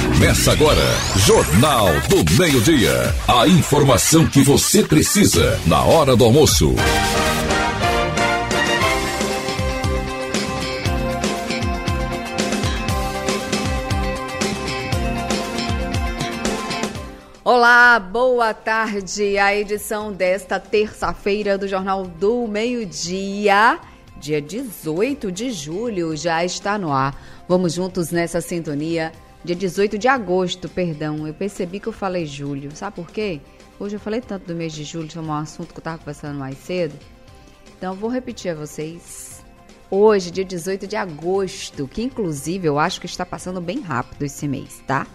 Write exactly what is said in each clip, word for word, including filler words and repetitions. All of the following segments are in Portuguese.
Começa agora, Jornal do Meio-Dia. A informação que você precisa na hora do almoço. Olá, boa tarde. A edição desta terça-feira do Jornal do Meio-Dia, dia dezoito de julho, já está no ar. Vamos juntos nessa sintonia. Dia dezoito de agosto, perdão, eu percebi que eu falei julho. Sabe por quê? Hoje eu falei tanto do mês de julho, que é um assunto que eu estava conversando mais cedo. Então eu vou repetir a vocês. Hoje, dia dezoito de agosto, que inclusive eu acho que está passando bem rápido esse mês, tá?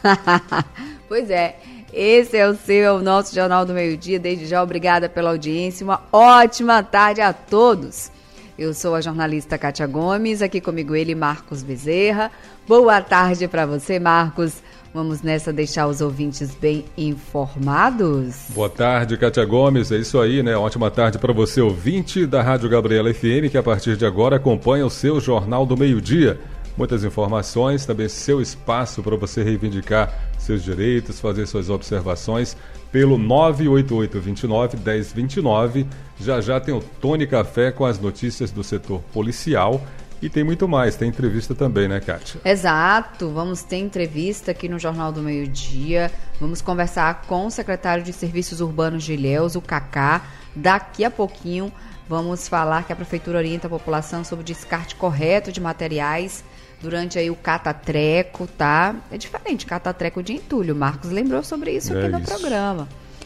Pois é, esse é o seu, o nosso Jornal do Meio-Dia. Desde já, obrigada pela audiência. Uma ótima tarde a todos. Eu sou a jornalista Kátia Gomes, aqui comigo ele, Marcos Bezerra. Boa tarde para você, Marcos. Vamos nessa deixar os ouvintes bem informados? Boa tarde, Kátia Gomes. É isso aí, né? Ótima tarde para você, ouvinte da Rádio Gabriela F M, que a partir de agora acompanha o seu Jornal do Meio-Dia. Muitas informações, também seu espaço para você reivindicar seus direitos, fazer suas observações pelo nove oito oito, dois nove, um zero dois nove. Já já tem o Tony Café com as notícias do setor policial e tem muito mais, tem entrevista também, né, Kátia? Exato, vamos ter entrevista aqui no Jornal do Meio-Dia, vamos conversar com o secretário de Serviços Urbanos de Ilhéus, o Cacá. Daqui a pouquinho vamos falar que a Prefeitura orienta a população sobre o descarte correto de materiais durante aí o catatreco, tá? É diferente, catatreco de entulho. O Marcos lembrou sobre isso aqui é no isso. programa.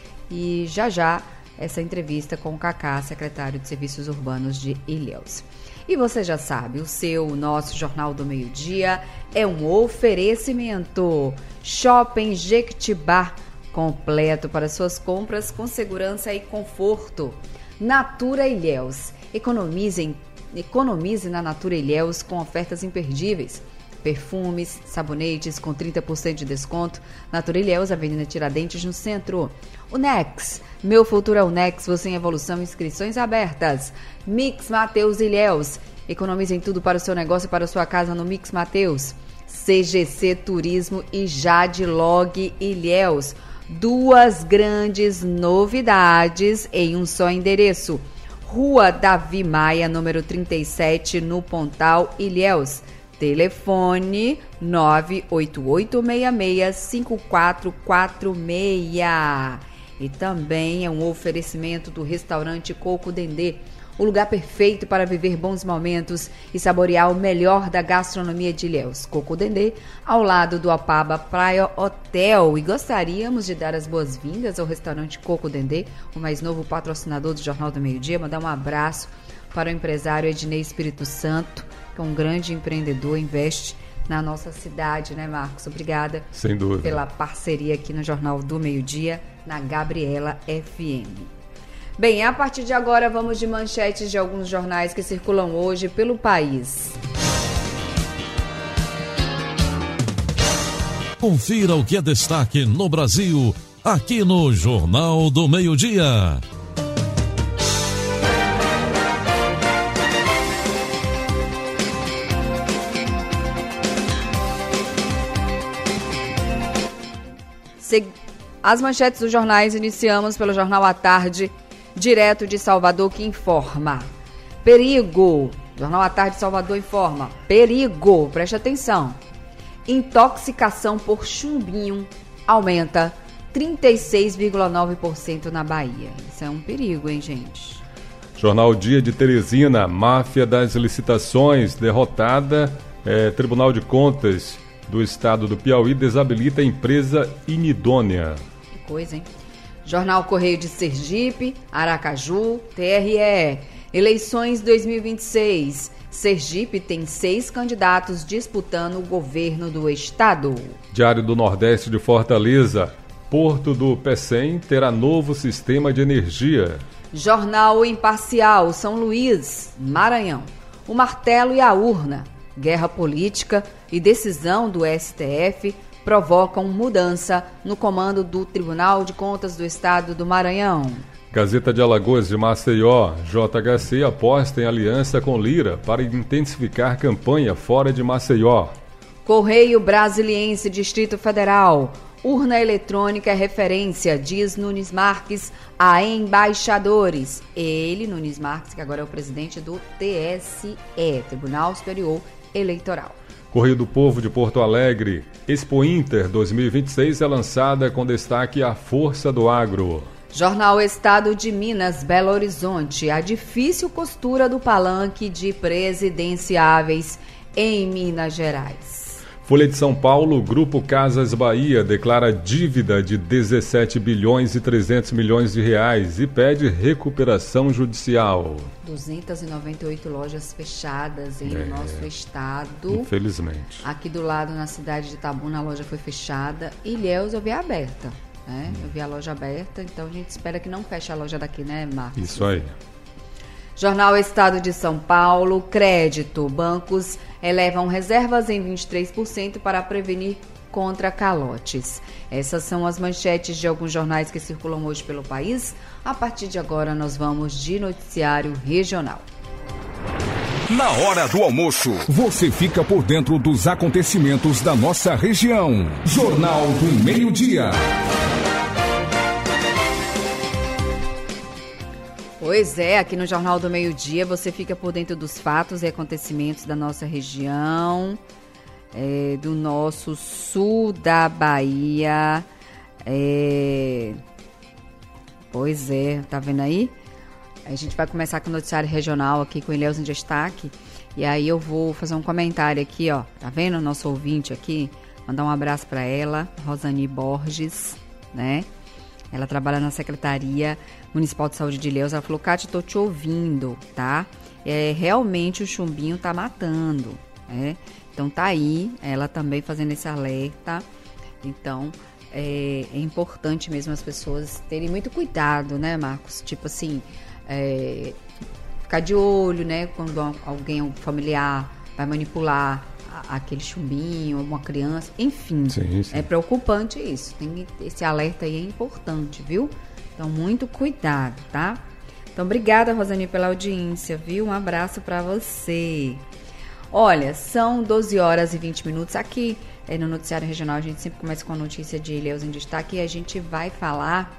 E já já, essa entrevista com o Cacá, secretário de Serviços Urbanos de Ilhéus. E você já sabe, o seu, o nosso Jornal do Meio-Dia é um oferecimento. Shopping Jequitibá, completo para suas compras com segurança e conforto. Natura Ilhéus, economizem Economize na Natura Ilhéus com ofertas imperdíveis. Perfumes, sabonetes com trinta por cento de desconto. Natura Ilhéus, Avenida Tiradentes, no centro. Unex, meu futuro é Unex, você em evolução, inscrições abertas. Mix Mateus Ilhéus, economize em tudo para o seu negócio e para a sua casa no Mix Mateus. C G C Turismo e Jadlog Ilhéus, duas grandes novidades em um só endereço. Rua Davi Maia, número trinta e sete, no Pontal, Ilhéus. Telefone nove oito oito, seis seis, cinco quatro quatro seis. E também é um oferecimento do restaurante Coco Dendê, o lugar perfeito para viver bons momentos e saborear o melhor da gastronomia de Ilhéus. Coco Dendê, ao lado do Apaba Praia Hotel. E gostaríamos de dar as boas-vindas ao restaurante Coco Dendê, o mais novo patrocinador do Jornal do Meio-Dia. Mandar um abraço para o empresário Ednei Espírito Santo, que é um grande empreendedor, investe na nossa cidade, né, Marcos? Obrigada. Sem dúvida. Pela parceria aqui no Jornal do Meio-Dia, na Gabriela F M. Bem, a partir de agora vamos de manchetes de alguns jornais que circulam hoje pelo país. Confira o que é destaque no Brasil, aqui no Jornal do Meio-Dia. As manchetes dos jornais, iniciamos pelo Jornal à Tarde, direto de Salvador, que informa. Perigo. Jornal à Tarde de Salvador informa. Perigo. Preste atenção. Intoxicação por chumbinho aumenta trinta e seis vírgula nove por cento na Bahia. Isso é um perigo, hein, gente? Jornal Dia de Teresina. Máfia das licitações derrotada. É, Tribunal de Contas do Estado do Piauí desabilita a empresa inidônea. Que coisa, hein? Jornal Correio de Sergipe, Aracaju, T R E. Eleições dois mil e vinte e seis. Sergipe tem seis candidatos disputando o governo do estado. Diário do Nordeste de Fortaleza. Porto do Pecém terá novo sistema de energia. Jornal Imparcial, São Luís, Maranhão. O martelo e a urna. Guerra política e decisão do S T F provocam mudança no comando do Tribunal de Contas do Estado do Maranhão. Gazeta de Alagoas de Maceió, J H C aposta em aliança com Lira para intensificar campanha fora de Maceió. Correio Brasiliense, Distrito Federal. Urna eletrônica é referência, diz Nunes Marques a embaixadores. Ele, Nunes Marques, que agora é o presidente do T S E, Tribunal Superior Eleitoral. Correio do Povo de Porto Alegre. Expo Inter dois mil e vinte e seis é lançada com destaque à força do agro. Jornal Estado de Minas, Belo Horizonte. A difícil costura do palanque de presidenciáveis em Minas Gerais. Folha de São Paulo, Grupo Casas Bahia declara dívida de dezessete bilhões e trezentos milhões de reais e pede recuperação judicial. duzentas e noventa e oito lojas fechadas em é, no nosso estado. Infelizmente. Aqui do lado, na cidade de Itabuna, a loja foi fechada. Ilhéus eu vi aberta, né? Hum. Eu vi a loja aberta, então a gente espera que não feche a loja daqui, né, Marcos? Isso aí. Jornal Estado de São Paulo, crédito. Bancos elevam reservas em vinte e três por cento para prevenir contra calotes. Essas são as manchetes de alguns jornais que circulam hoje pelo país. A partir de agora, nós vamos de noticiário regional. Na hora do almoço, você fica por dentro dos acontecimentos da nossa região. Jornal do Meio-Dia. Pois é, aqui no Jornal do Meio-Dia você fica por dentro dos fatos e acontecimentos da nossa região, é, do nosso sul da Bahia. É... Pois é, tá vendo aí? A gente vai começar com o noticiário regional aqui com o Ilhéus em Destaque. E aí eu vou fazer um comentário aqui, ó. Tá vendo o nosso ouvinte aqui? Mandar um abraço para ela, Rosani Borges, né? Ela trabalha na Secretaria Municipal de Saúde de Ilhéus. Ela falou, Cátia, tô te ouvindo, tá? É, realmente o chumbinho tá matando, né? Então tá aí, ela também fazendo esse alerta. Então é, é importante mesmo as pessoas terem muito cuidado, né, Marcos? Tipo assim, é, ficar de olho, né? Quando alguém, um familiar, vai manipular aquele chumbinho, uma criança, enfim, sim, sim. É preocupante isso, tem esse alerta aí é importante, viu? Então, muito cuidado, tá? Então, obrigada, Rosane, pela audiência, viu? Um abraço para você. Olha, são doze horas e vinte minutos aqui é, no Noticiário Regional, a gente sempre começa com a notícia de Ilhéus em Destaque e a gente vai falar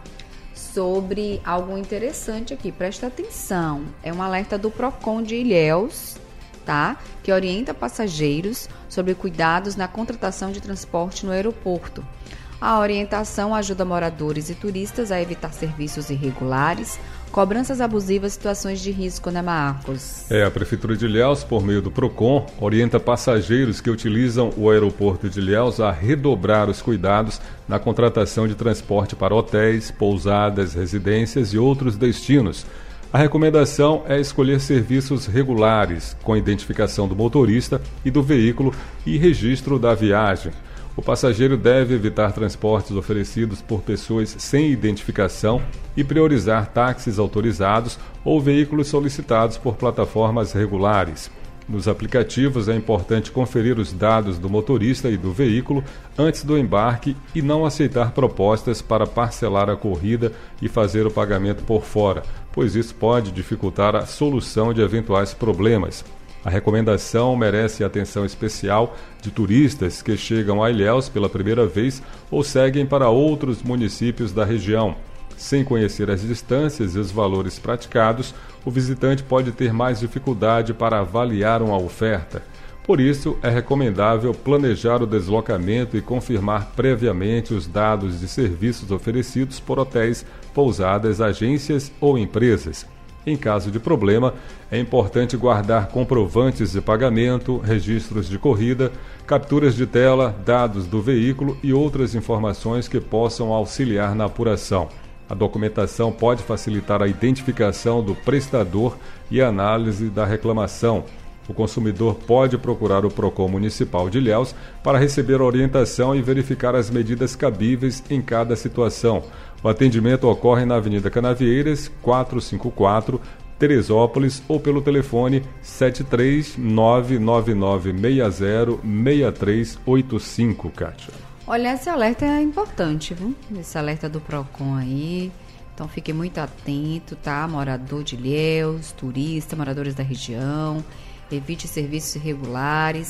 sobre algo interessante aqui, presta atenção, é um alerta do Procon de Ilhéus, tá? Que orienta passageiros sobre cuidados na contratação de transporte no aeroporto. A orientação ajuda moradores e turistas a evitar serviços irregulares, cobranças abusivas e situações de risco, né, Marcos? É, a Prefeitura de Ilhéus, por meio do Procon, orienta passageiros que utilizam o aeroporto de Ilhéus a redobrar os cuidados na contratação de transporte para hotéis, pousadas, residências e outros destinos. A recomendação é escolher serviços regulares, com identificação do motorista e do veículo e registro da viagem. O passageiro deve evitar transportes oferecidos por pessoas sem identificação e priorizar táxis autorizados ou veículos solicitados por plataformas regulares. Nos aplicativos é importante conferir os dados do motorista e do veículo antes do embarque e não aceitar propostas para parcelar a corrida e fazer o pagamento por fora, pois isso pode dificultar a solução de eventuais problemas. A recomendação merece atenção especial de turistas que chegam a Ilhéus pela primeira vez ou seguem para outros municípios da região. Sem conhecer as distâncias e os valores praticados, o visitante pode ter mais dificuldade para avaliar uma oferta. Por isso, é recomendável planejar o deslocamento e confirmar previamente os dados de serviços oferecidos por hotéis, pousadas, agências ou empresas. Em caso de problema, é importante guardar comprovantes de pagamento, registros de corrida, capturas de tela, dados do veículo e outras informações que possam auxiliar na apuração. A documentação pode facilitar a identificação do prestador e a análise da reclamação. O consumidor pode procurar o Procon Municipal de Ilhéus para receber orientação e verificar as medidas cabíveis em cada situação. O atendimento ocorre na Avenida Canavieiras, quatrocentos e cinquenta e quatro, Teresópolis, ou pelo telefone sete três nove nove nove seis zero seis três oito cinco, Kátia. Olha, esse alerta é importante, viu? Esse alerta do Procon aí. Então, fique muito atento, tá? Morador de Ilhéus, turista, moradores da região. Evite serviços irregulares.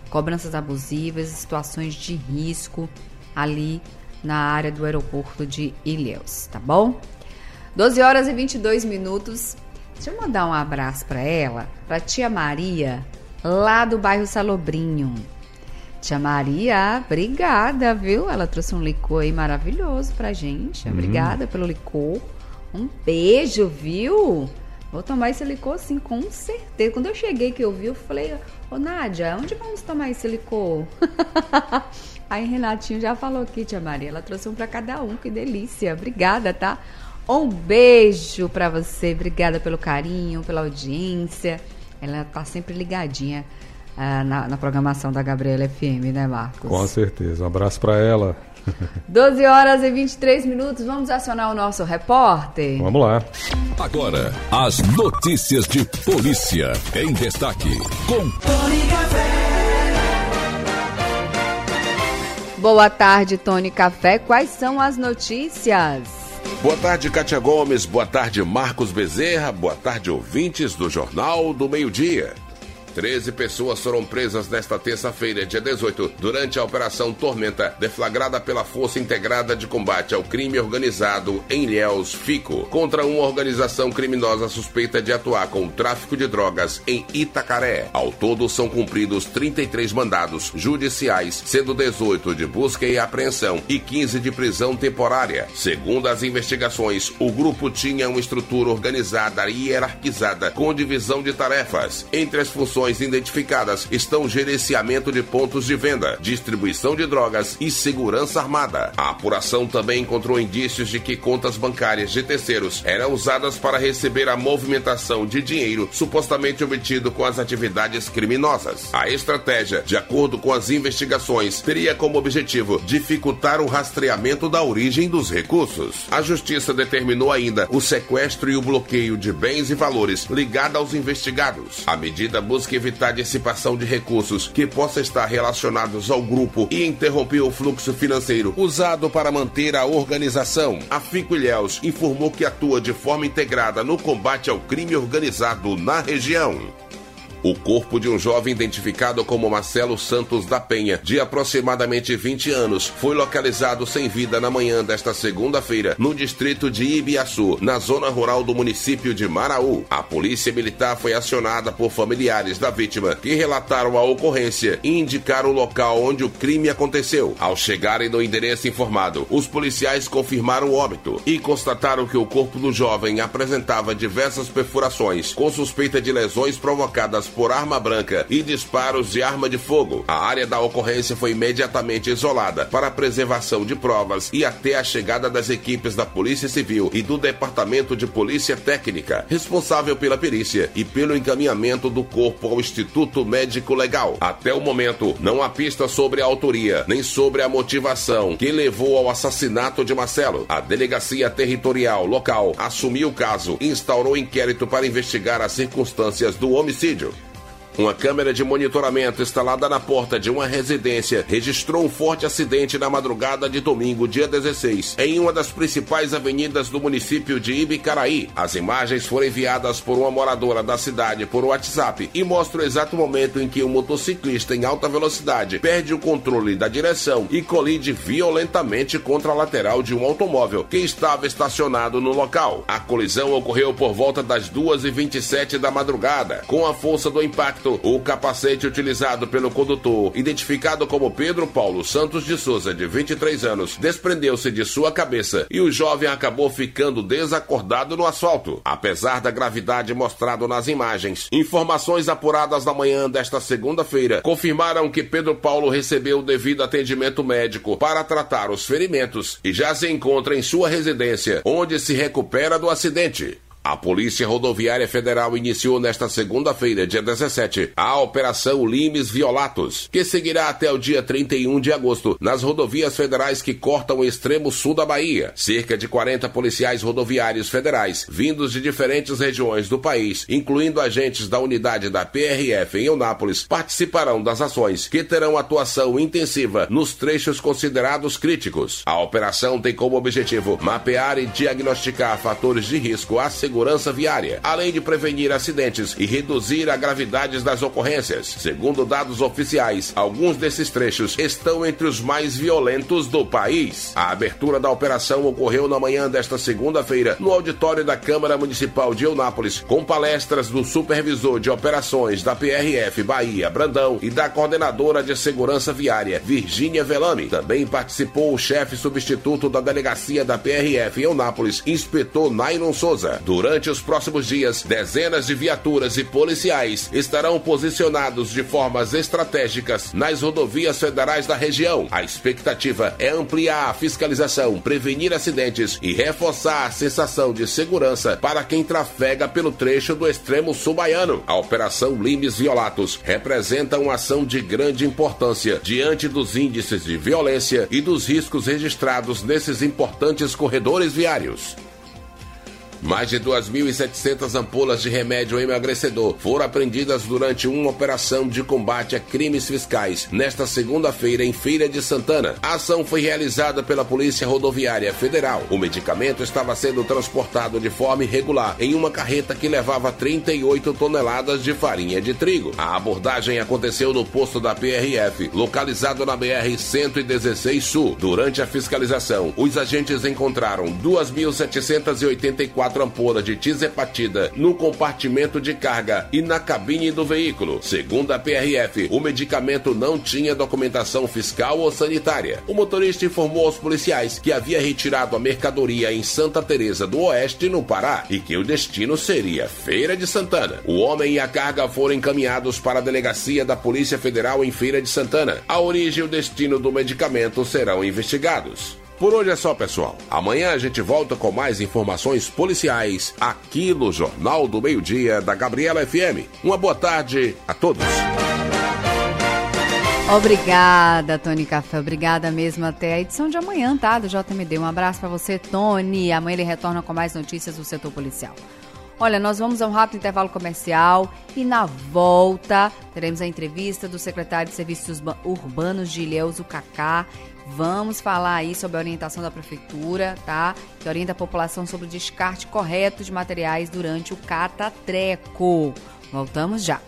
cobranças abusivas, situações de risco ali na área do aeroporto de Ilhéus, tá bom? doze horas e vinte e dois minutos. Deixa eu mandar um abraço para ela, para tia Maria, lá do bairro Salobrinho. Tia Maria, obrigada, viu? Ela trouxe um licor aí maravilhoso pra gente. Uhum. Obrigada pelo licor. Um beijo, viu? Vou tomar esse licor sim, com certeza. Quando eu cheguei que eu vi, eu falei, ô Nádia, onde vamos tomar esse licor? Aí Renatinho já falou aqui, tia Maria. Ela trouxe um pra cada um, que delícia. Obrigada, tá? Um beijo pra você. Obrigada pelo carinho, pela audiência. Ela tá sempre ligadinha. Ah, na, na programação da Gabriela F M, né, Marcos? Com certeza, um abraço para ela. doze horas e vinte e três minutos, vamos acionar o nosso repórter? Vamos lá. Agora, as notícias de polícia em destaque, com Tony Café. Boa tarde, Tony Café, quais são as notícias? Boa tarde, Kátia Gomes, boa tarde, Marcos Bezerra, boa tarde, ouvintes do Jornal do Meio-Dia. treze pessoas foram presas nesta terça-feira, dia dezoito, durante a Operação Tormenta, deflagrada pela Força Integrada de Combate ao Crime Organizado em Ilhéus, FICO, contra uma organização criminosa suspeita de atuar com o tráfico de drogas em Itacaré. Ao todo, são cumpridos trinta e três mandados judiciais, sendo dezoito de busca e apreensão e quinze de prisão temporária. Segundo as investigações, o grupo tinha uma estrutura organizada e hierarquizada, com divisão de tarefas. Entre as funções identificadas estão gerenciamento de pontos de venda, distribuição de drogas e segurança armada. A apuração também encontrou indícios de que contas bancárias de terceiros eram usadas para receber a movimentação de dinheiro supostamente obtido com as atividades criminosas. A estratégia, de acordo com as investigações, teria como objetivo dificultar o rastreamento da origem dos recursos. A justiça determinou ainda o sequestro e o bloqueio de bens e valores ligados aos investigados. A medida busca evitar dissipação de recursos que possa estar relacionados ao grupo e interromper o fluxo financeiro usado para manter a organização. A FICO Ilhéus informou que atua de forma integrada no combate ao crime organizado na região. O corpo de um jovem identificado como Marcelo Santos da Penha, de aproximadamente vinte anos, foi localizado sem vida na manhã desta segunda-feira, no distrito de Ibiaçu, na zona rural do município de Maraú. A polícia militar foi acionada por familiares da vítima, que relataram a ocorrência e indicaram o local onde o crime aconteceu. Ao chegarem no endereço informado, os policiais confirmaram o óbito e constataram que o corpo do jovem apresentava diversas perfurações, com suspeita de lesões provocadas por arma branca e disparos de arma de fogo. A área da ocorrência foi imediatamente isolada para a preservação de provas e até a chegada das equipes da Polícia Civil e do Departamento de Polícia Técnica, responsável pela perícia e pelo encaminhamento do corpo ao Instituto Médico Legal. Até o momento, não há pista sobre a autoria, nem sobre a motivação que levou ao assassinato de Marcelo. A Delegacia Territorial local assumiu o caso e instaurou inquérito para investigar as circunstâncias do homicídio. Uma câmera de monitoramento instalada na porta de uma residência registrou um forte acidente na madrugada de domingo, dia dezesseis, em uma das principais avenidas do município de Ibicaraí. As imagens foram enviadas por uma moradora da cidade por WhatsApp e mostram o exato momento em que um motociclista em alta velocidade perde o controle da direção e colide violentamente contra a lateral de um automóvel que estava estacionado no local. A colisão ocorreu por volta das duas e vinte e sete da madrugada. Com a força do impacto, o capacete utilizado pelo condutor, identificado como Pedro Paulo Santos de Souza, de vinte e três anos, desprendeu-se de sua cabeça e o jovem acabou ficando desacordado no asfalto. Apesar da gravidade mostrada nas imagens, informações apuradas na manhã desta segunda-feira confirmaram que Pedro Paulo recebeu o devido atendimento médico para tratar os ferimentos e já se encontra em sua residência, onde se recupera do acidente. A Polícia Rodoviária Federal iniciou nesta segunda-feira, dia dezessete, a Operação Limes Violatos, que seguirá até o dia trinta e um de agosto, nas rodovias federais que cortam o extremo sul da Bahia. Cerca de quarenta policiais rodoviários federais, vindos de diferentes regiões do país, incluindo agentes da unidade da P R F em Eunápolis, participarão das ações, que terão atuação intensiva nos trechos considerados críticos. A operação tem como objetivo mapear e diagnosticar fatores de risco à segurança segurança viária, além de prevenir acidentes e reduzir a gravidade das ocorrências. Segundo dados oficiais, alguns desses trechos estão entre os mais violentos do país. A abertura da operação ocorreu na manhã desta segunda-feira no auditório da Câmara Municipal de Eunápolis, com palestras do supervisor de operações da P R F Bahia, Brandão, e da coordenadora de segurança viária, Virgínia Velame. Também participou o chefe substituto da delegacia da P R F em Eunápolis, inspetor Nairon Souza. Durante os próximos dias, dezenas de viaturas e policiais estarão posicionados de formas estratégicas nas rodovias federais da região. A expectativa é ampliar a fiscalização, prevenir acidentes e reforçar a sensação de segurança para quem trafega pelo trecho do extremo sul baiano. A Operação Limes Violatos representa uma ação de grande importância diante dos índices de violência e dos riscos registrados nesses importantes corredores viários. Mais de duas mil e setecentas ampolas de remédio emagrecedor foram apreendidas durante uma operação de combate a crimes fiscais nesta segunda-feira em Feira de Santana. A ação foi realizada pela Polícia Rodoviária Federal. O medicamento estava sendo transportado de forma irregular em uma carreta que levava trinta e oito toneladas de farinha de trigo. A abordagem aconteceu no posto da P R F, localizado na B R cento e dezesseis Sul. Durante a fiscalização, os agentes encontraram duas mil setecentas e oitenta e quatro ampolas de tizepatida no compartimento de carga e na cabine do veículo. Segundo a P R F, o medicamento não tinha documentação fiscal ou sanitária. O motorista informou aos policiais que havia retirado a mercadoria em Santa Teresa do Oeste, no Pará, e que o destino seria Feira de Santana. O homem e a carga foram encaminhados para a delegacia da Polícia Federal em Feira de Santana. A origem e o destino do medicamento serão investigados. Por hoje é só, pessoal. Amanhã a gente volta com mais informações policiais aqui no Jornal do Meio-Dia da Gabriela F M. Uma boa tarde a todos. Obrigada, Tony Café. Obrigada mesmo. Até a edição de amanhã, tá? Do J M D. Um abraço pra você, Tony. Amanhã ele retorna com mais notícias do setor policial. Olha, nós vamos a um rápido intervalo comercial e na volta teremos a entrevista do secretário de Serviços Urbanos de Ilhéus, o Cacá. Vamos falar aí sobre a orientação da prefeitura, tá? Que orienta a população sobre o descarte correto de materiais durante o catatreco. Voltamos já.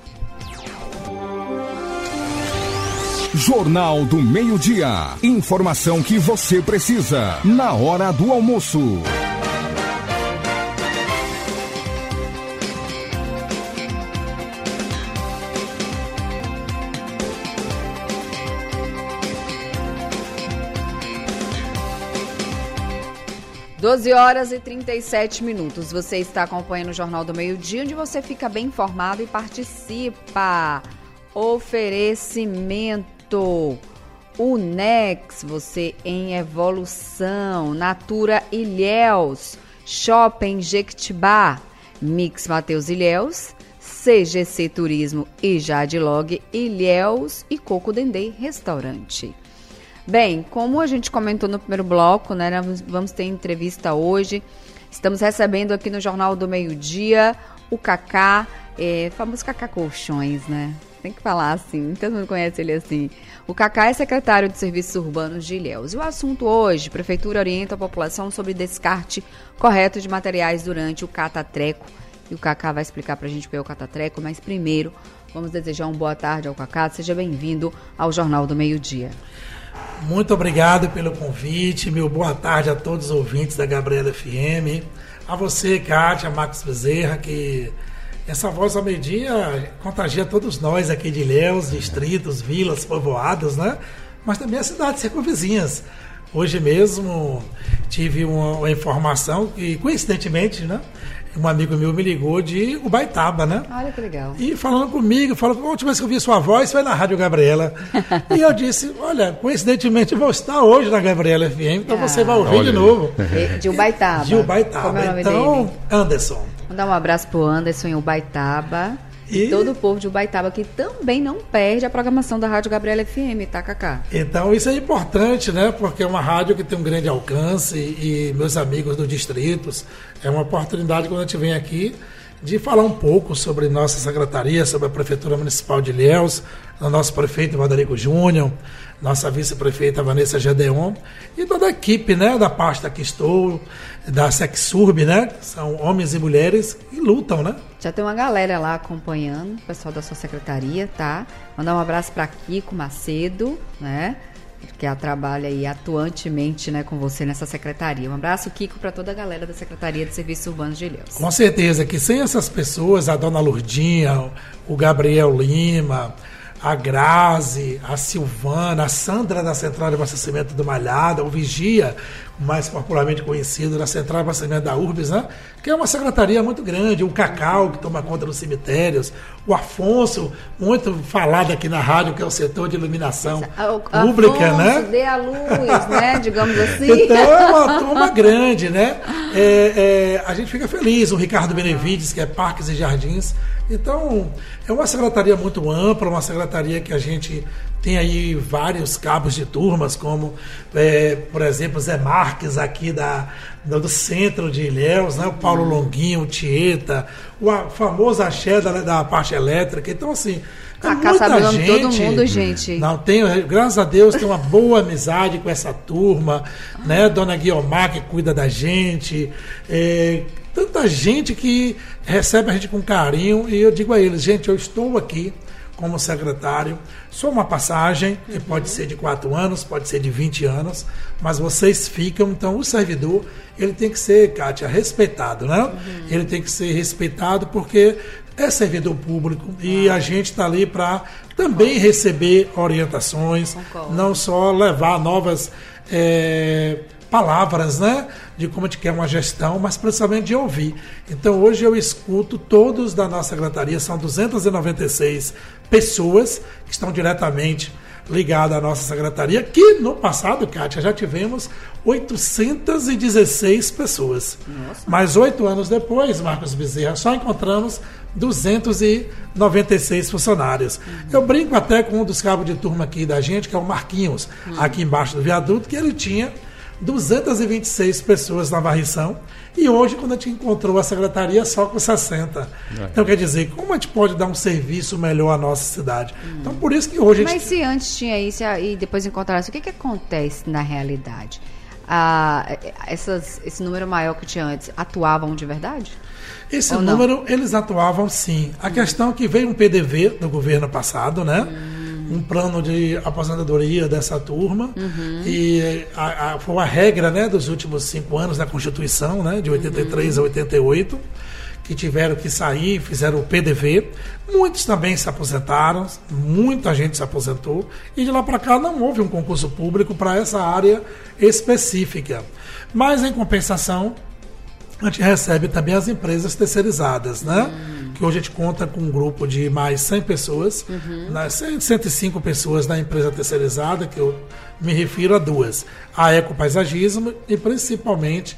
Jornal do Meio-Dia. Informação que você precisa na hora do almoço. doze horas e trinta e sete minutos. Você está acompanhando o Jornal do Meio-Dia, onde você fica bem informado e participa. Oferecimento Unex, você em evolução. Natura Ilhéus, Shopping Jequitibá, Mix Mateus Ilhéus, C G C Turismo e Jadilog Ilhéus e Coco Dendê Restaurante. Bem, como a gente comentou no primeiro bloco, né, vamos ter entrevista hoje. Estamos recebendo aqui no Jornal do Meio-Dia o Cacá, é, famoso Cacá Colchões, né? Tem que falar assim, todo mundo conhece ele assim. O Cacá é secretário de Serviços Urbanos de Ilhéus. E o assunto hoje, Prefeitura orienta a população sobre descarte correto de materiais durante o catatreco. E o Cacá vai explicar pra gente o que é o catatreco, mas primeiro vamos desejar uma boa tarde ao Cacá. Seja bem-vindo ao Jornal do Meio-Dia. Muito obrigado pelo convite, meu boa tarde a todos os ouvintes da Gabriela F M, a você, Kátia, Marcos Bezerra, que essa voz ao meio-dia contagia todos nós aqui de Ilhéus, distritos, vilas, povoados, né? Mas também as cidades circunvizinhas. Hoje mesmo tive uma, uma informação que, coincidentemente, né? Um amigo meu me ligou de Ubaitaba, né? Olha que legal. E falando comigo, falou, a última vez que eu vi sua voz foi na Rádio Gabriela. E eu disse, olha, coincidentemente vou estar hoje na Gabriela F M, então ah, você vai ouvir de novo. De Ubaitaba. De Ubaitaba. Como é o nome então, dele? Anderson. Vou dar um abraço pro Anderson em Ubaitaba. E... e todo o povo de Ubaitaba que também não perde a programação da Rádio Gabriela F M, tá, Cacá? Então isso é importante, né? Porque é uma rádio que tem um grande alcance e meus amigos dos distritos, é uma oportunidade quando a gente vem aqui de falar um pouco sobre nossa secretaria, sobre a Prefeitura Municipal de Ilhéus, o nosso prefeito Vadarico Júnior, nossa vice-prefeita Vanessa Gedeon e toda a equipe, né, da pasta que estou, da Sexurb, né, são homens e mulheres que lutam, né? Já tem uma galera lá acompanhando, o pessoal da sua secretaria, tá? Mandar um abraço para Kiko Macedo, né, que trabalha aí atuantemente, né, com você nessa secretaria. Um abraço, Kiko, para toda a galera da Secretaria de Serviços Urbanos de Ilhéus. Com certeza que sem essas pessoas, a dona Lourdinha, o Gabriel Lima, a Grazi, a Silvana, a Sandra da Central de Abastecimento do Malhada, o Vigia, mais popularmente conhecido da Central de Abastecimento da Urbis, né? Que é uma secretaria muito grande, o Cacau, que toma conta dos cemitérios, o Afonso, muito falado aqui na rádio, que é o setor de iluminação o, pública, Afonso, né? Dê a luz, né? Digamos assim. Então é uma turma grande, né? É, é, a gente fica feliz, o Ricardo Benevides, que é Parques e Jardins. Então, é uma secretaria muito ampla, uma secretaria que a gente tem aí vários cabos de turmas, como, é, por exemplo, Zé Marques, aqui da, do centro de Ilhéus, né? O Paulo Longuinho, o Tieta, o famoso axé da, da parte elétrica. Então, assim, é a muita sabe gente. Todo mundo, gente. Não, tenho, graças a Deus, tenho uma boa amizade com essa turma, né? Dona Guiomar, que cuida da gente. É, tanta gente que recebe a gente com carinho, e eu digo a eles, gente, eu estou aqui como secretário, sou uma passagem, que pode ser de quatro anos, pode ser de vinte anos, mas vocês ficam, então o servidor, ele tem que ser, Kátia, respeitado, né? Uhum. Ele tem que ser respeitado porque é servidor público, ah. e a gente está ali para também Concordo. receber orientações, Concordo. não só levar novas é, palavras, né, de como a gente quer uma gestão, mas principalmente de ouvir. Então hoje eu escuto todos da nossa secretaria, são duzentas e noventa e seis pessoas que estão diretamente ligadas à nossa secretaria, que no passado, Kátia, já tivemos oitocentas e dezesseis pessoas. Nossa. Mas oito anos depois, Marcos Bezerra, só encontramos duzentos e noventa e seis funcionários. Uhum. Eu brinco até com um dos cabos de turma aqui da gente, que é o Marquinhos, uhum. aqui embaixo do viaduto, que ele tinha duzentas e vinte e seis pessoas na varrição, e hoje, quando a gente encontrou a secretaria, só com sessenta. É. Então, quer dizer, como a gente pode dar um serviço melhor à nossa cidade? Hum. Então, por isso que hoje... Mas a gente... se antes tinha isso e depois encontrasse, o que, que acontece na realidade? Ah, essas, esse número maior que tinha antes, atuavam de verdade? Esse Ou número, não? Eles atuavam sim. A hum. questão é que veio um P D V do governo passado, né? Hum. Um plano de aposentadoria dessa turma, uhum. e a, a, foi a regra, né, dos últimos cinco anos da Constituição, né, de oitenta e três uhum. a oitenta e oito, que tiveram que sair, fizeram o P D V. Muitos também se aposentaram, muita gente se aposentou, e de lá para cá não houve um concurso público para essa área específica. Mas, em compensação, a gente recebe também as empresas terceirizadas, né? Uhum. Que hoje a gente conta com um grupo de mais cem pessoas, uhum. né? cento e cinco pessoas na empresa terceirizada, que eu me refiro a duas. A Ecopaisagismo e principalmente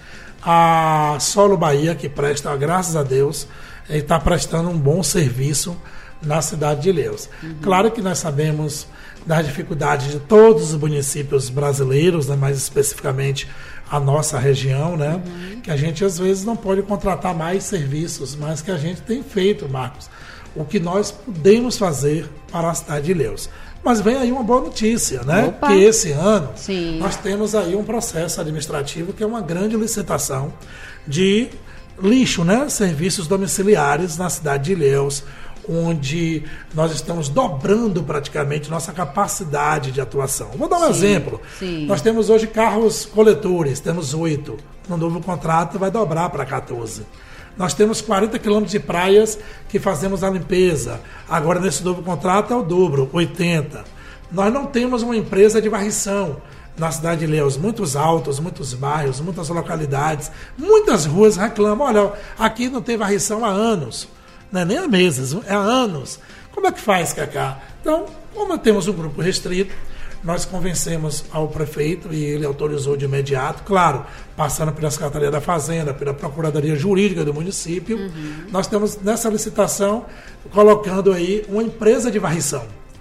a Solo Bahia, que presta, graças a Deus, está prestando um bom serviço na cidade de Ilhéus. Uhum. Claro que nós sabemos das dificuldades de todos os municípios brasileiros, né? Mais especificamente a nossa região, né? Uhum. Que a gente às vezes não pode contratar mais serviços, mas que a gente tem feito, Marcos, o que nós podemos fazer para a cidade de Ilhéus. Mas vem aí uma boa notícia, né? Opa. Que esse ano Sim. nós temos aí um processo administrativo que é uma grande licitação de lixo, né? Serviços domiciliares na cidade de Ilhéus, onde nós estamos dobrando praticamente nossa capacidade de atuação. Vou dar um sim, exemplo. Sim. Nós temos hoje carros coletores, temos oito. No novo contrato vai dobrar para quatorze. Nós temos quarenta quilômetros de praias que fazemos a limpeza. Agora, nesse novo contrato, é o dobro, oitenta. Nós não temos uma empresa de varrição na cidade de Ilhéus. Muitos autos, muitos bairros, muitas localidades, muitas ruas reclamam. Olha, aqui não tem varrição há anos. Não é nem há meses, é há anos. Como é que faz, Cacá? Então, como temos um grupo restrito, nós convencemos ao prefeito e ele autorizou de imediato, claro, passando pela Secretaria da Fazenda, pela Procuradoria Jurídica do município. Uhum. Nós estamos nessa licitação colocando aí uma empresa de varrição.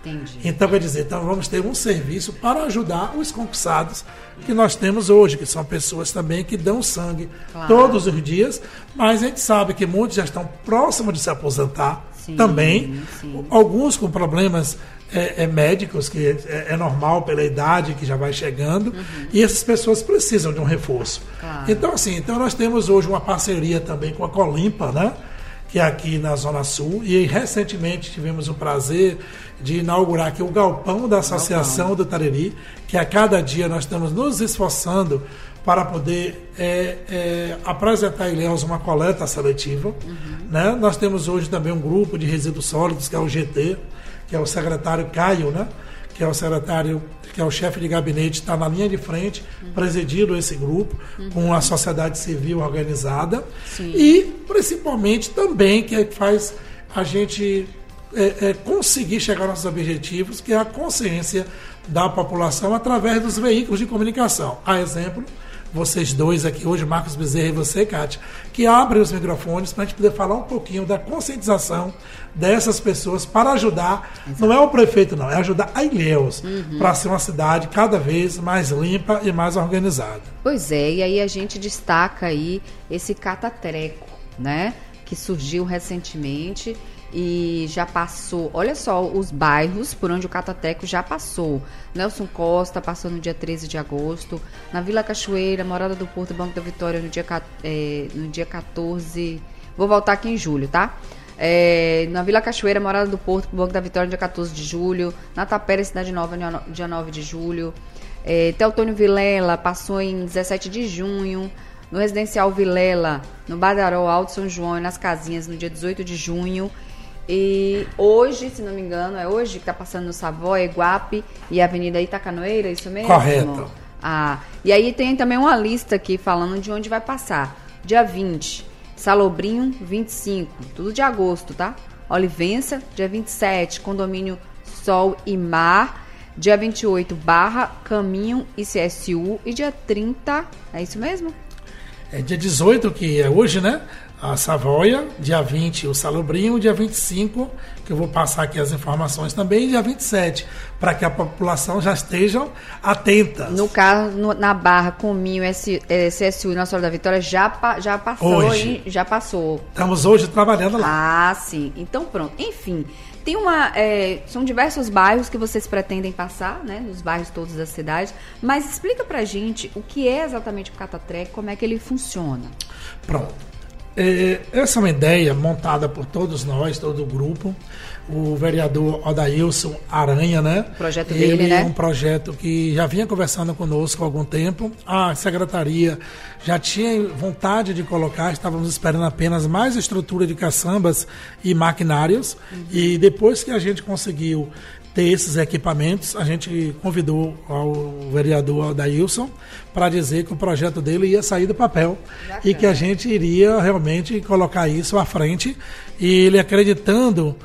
Entendi. Então, quer dizer, então vamos ter um serviço para ajudar os concursados que nós temos hoje, que são pessoas também que dão sangue claro. todos os dias, mas a gente sabe que muitos já estão próximos de se aposentar sim, também, sim. alguns com problemas é, é, médicos, que é, é normal pela idade que já vai chegando, uhum. e essas pessoas precisam de um reforço. Claro. Então, assim, então nós temos hoje uma parceria também com a Colimpa, né? Que é aqui na Zona Sul, e recentemente tivemos o prazer de inaugurar aqui o galpão da Associação do Tariri, que a cada dia nós estamos nos esforçando para poder é, é, apresentar a Ilhéus uma coleta seletiva. Uhum. Né? Nós temos hoje também um grupo de resíduos sólidos, que é o G T, que é o secretário Caio, né? que é o secretário, que é o chefe de gabinete, está na linha de frente, uhum. presidindo esse grupo, uhum. com a sociedade civil organizada. Sim. E, principalmente, também, que faz a gente é, é, conseguir chegar aos nossos objetivos, que é a consciência da população através dos veículos de comunicação. A exemplo, vocês dois aqui hoje, Marcos Bezerra e você, Kátia, que abrem os microfones para a gente poder falar um pouquinho da conscientização dessas pessoas para ajudar, exato. Não é o prefeito não, é ajudar a Ilhéus uhum. para ser uma cidade cada vez mais limpa e mais organizada. Pois é, e aí a gente destaca aí esse catatreco, né, que surgiu recentemente e já passou, olha só os bairros por onde o Catateco já passou. Nelson Costa passou no dia treze de agosto, na Vila Cachoeira, Morada do Porto, Banco da Vitória no dia, é, no dia quatorze, vou voltar aqui em julho, tá? É, na Vila Cachoeira, Morada do Porto, Banco da Vitória no dia quatorze de julho, na Tapera, Cidade Nova, no dia nove de julho, é, Teotônio Vilela passou em dezessete de junho, no Residencial Vilela, no Badaró, Alto São João e nas Casinhas no dia dezoito de junho. E hoje, se não me engano, é hoje que está passando no Savoy, Iguape e Avenida Itacanoeira, isso mesmo? Correto. Ah, e aí tem também uma lista aqui falando de onde vai passar. Dia vinte, Salobrinho, vinte e cinco, tudo de agosto, tá? Olivença, dia vinte e sete, Condomínio Sol e Mar, dia vinte e oito, Barra, Caminho e C S U, e dia trinta, é isso mesmo? É dia dezoito, que é hoje, né? A Savoia, dia vinte o Salobrinho, dia vinte e cinco, que eu vou passar aqui as informações também, e dia vinte e sete, para que a população já estejam atentas. No caso, no, na Barra, Cominho, C S U e Nossa Senhora da Vitória já, já passou, hoje. Hein? Já passou. Estamos hoje trabalhando lá. Ah, sim. Então pronto. Enfim, tem uma, é, são diversos bairros que vocês pretendem passar, né? Nos bairros todos da cidade. Mas explica pra gente o que é exatamente o Catatreco, como é que ele funciona. Pronto. É, essa é uma ideia montada por todos nós, todo o grupo. O vereador Odailson Aranha, né? O projeto Ele dele, né? é um projeto que já vinha conversando conosco há algum tempo. A secretaria já tinha vontade de colocar, estávamos esperando apenas mais estrutura de caçambas e maquinários. Uhum. E depois que a gente conseguiu ter esses equipamentos, a gente convidou o vereador Odailson para dizer que o projeto dele ia sair do papel. Bacana. E que a gente iria realmente colocar isso à frente, e ele acreditando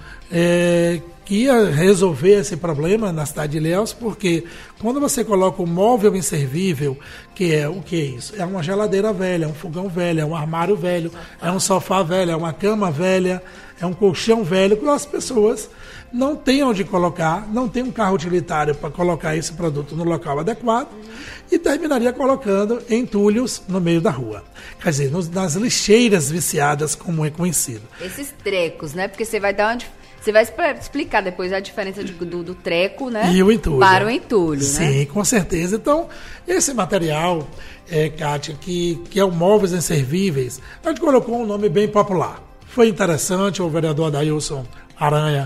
é, que ia resolver esse problema na cidade de Ilhéus, porque quando você coloca um móvel inservível, que é o que é isso? É uma geladeira velha, é um fogão velho, é um armário velho, é um sofá velho, é uma cama velha, é um colchão velho, que as pessoas não têm onde colocar, não tem um carro utilitário para colocar esse produto no local adequado, uhum. e terminaria colocando entulhos no meio da rua. Quer dizer, nos, nas lixeiras viciadas, como é conhecido. Esses trecos, né? Porque você vai dar onde... Você vai explicar depois a diferença de, do, do treco, né? E o entulho. Para o entulho, Sim, né? Sim, com certeza. Então, esse material, é, Kátia, que, que é o Móveis Inservíveis, a gente colocou um nome bem popular. Foi interessante, o vereador Adailson Aranha,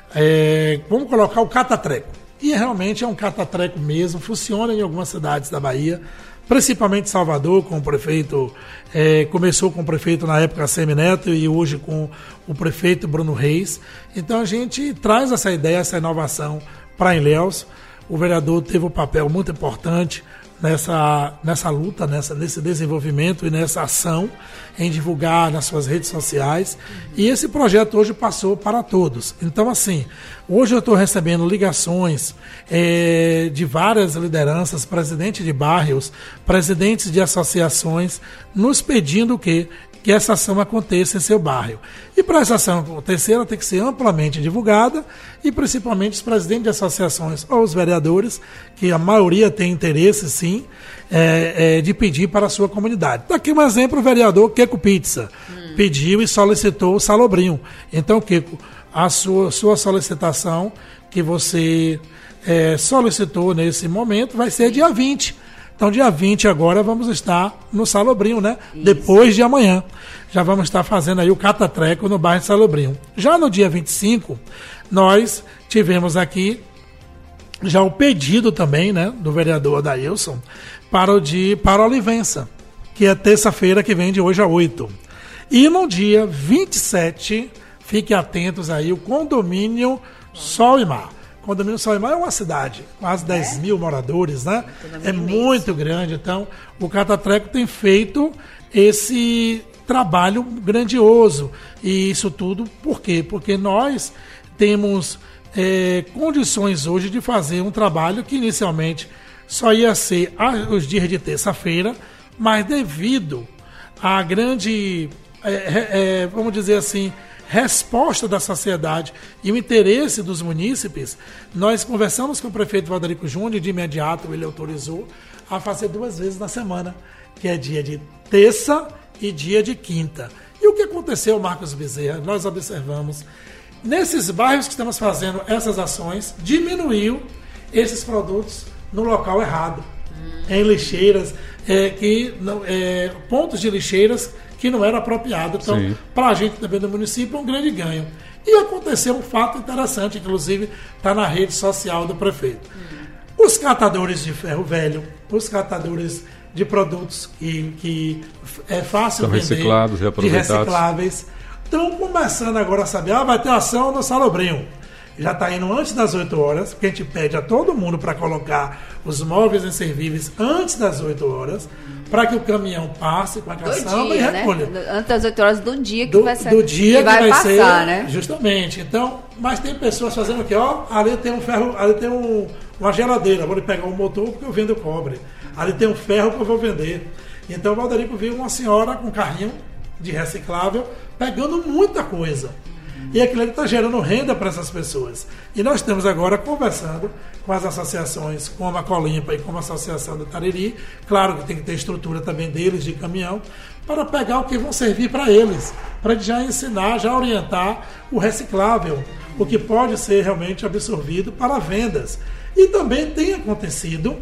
é, vamos colocar o Catatreco. E realmente é um catatreco mesmo, funciona em algumas cidades da Bahia, principalmente Salvador, com o prefeito, é, começou com o prefeito na época Semineto e hoje com o prefeito Bruno Reis. Então a gente traz essa ideia, essa inovação para Ilhéus. O vereador teve um papel muito importante nessa, nessa luta, nessa, nesse desenvolvimento e nessa ação em divulgar nas suas redes sociais. E esse projeto hoje passou para todos. Então, assim, hoje eu estou recebendo ligações é, de várias lideranças, presidentes de bairros, presidentes de associações, nos pedindo o quê? Que essa ação aconteça em seu bairro. E para essa ação acontecer, ela tem que ser amplamente divulgada e principalmente os presidentes de associações ou os vereadores, que a maioria tem interesse, sim, é, é, de pedir para a sua comunidade. Está aqui um exemplo, o vereador Keko Pizza hum. pediu e solicitou o Salobrinho. Então, Keko, a sua, sua solicitação que você é, solicitou nesse momento vai ser dia vinte. Então, dia vinte agora vamos estar no Salobrinho, né? Isso. Depois de amanhã. Já vamos estar fazendo aí o catatreco no bairro de Salobrinho. Já no dia vinte e cinco, nós tivemos aqui já o pedido também, né? Do vereador Adailson para o dia, para a Olivença, que é terça-feira que vem de hoje a oito. E no dia vinte e sete, fiquem atentos aí, o condomínio Sol e Mar. O condomínio Sol e Mar é uma cidade, quase dez é? mil moradores, né? É muito grande. Então, o Catatreco tem feito esse trabalho grandioso. E isso tudo por quê? Porque nós temos é, condições hoje de fazer um trabalho que inicialmente só ia ser os dias de terça-feira, mas devido à grande, é, é, vamos dizer assim, resposta da sociedade e o interesse dos munícipes, nós conversamos com o prefeito Valderico Júnior e de imediato ele autorizou a fazer duas vezes na semana, que é dia de terça e dia de quinta. E o que aconteceu, Marcos Bezerra? Nós observamos, nesses bairros que estamos fazendo essas ações, diminuiu esses produtos no local errado, hum. em lixeiras, é, que não, é, pontos de lixeiras que não era apropriado. Então, para a gente também do município, é um grande ganho. E aconteceu um fato interessante, inclusive está na rede social do prefeito. Uhum. Os catadores de ferro velho, os catadores de produtos que, que é fácil São vender, reciclados, de recicláveis, estão começando agora a saber, ah, vai ter ação no Salobrinho. Já está indo antes das oito horas, porque a gente pede a todo mundo para colocar os móveis inservíveis antes das oito horas, para que o caminhão passe com a caçamba e recolha. Né? Antes das oito horas do dia que do, vai ser. Do dia que, que vai, vai passar, ser, né? Justamente. Então, mas tem pessoas fazendo aqui, ó, ali tem um ferro, ali tem um, uma geladeira, vou lhe pegar um motor porque eu vendo cobre. Ali tem um ferro que eu vou vender. Então o Valderico viu uma senhora com um carrinho de reciclável pegando muita coisa. E aquilo ali está gerando renda para essas pessoas. E nós estamos agora conversando com as associações, com a Macolimpa e com a Associação do Tariri. Claro que tem que ter estrutura também deles, de caminhão, para pegar o que vão servir para eles. Para já ensinar, já orientar o reciclável, o que pode ser realmente absorvido para vendas. E também tem acontecido,